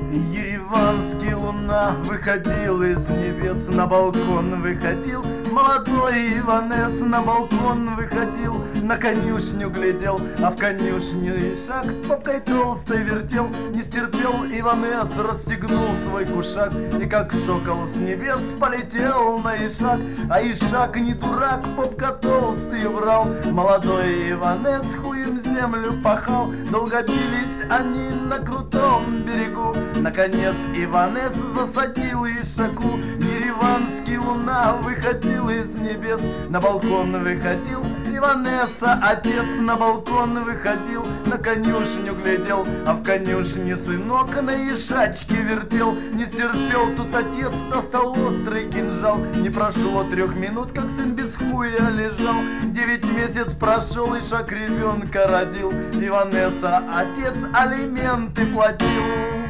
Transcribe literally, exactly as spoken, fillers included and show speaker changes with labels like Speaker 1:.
Speaker 1: Ереванский луна выходил из небес, на балкон выходил молодой Иванес, на балкон выходил, на конюшню глядел, а в конюшне ишак попкой толстой вертел. Не стерпел Иванес, расстегнул свой кушак и как сокол с небес полетел на ишак. А ишак не дурак, попка толстый брал, молодой Иванес хуем землю пахал. Долго бились они на крутом берегу, наконец Иванес засадил ишаку. Ереванский луна выходил из небес, на балкон выходил Иванеса отец, на балкон выходил, на конюшню глядел, а в конюшне сынок на ишачке вертел. Не стерпел тут отец, достал острый кинжал. Не прошло трех минут, как сын без хуя лежал. Девять месяц прошел, ишак ребенка родил. Иванеса отец алименты платил.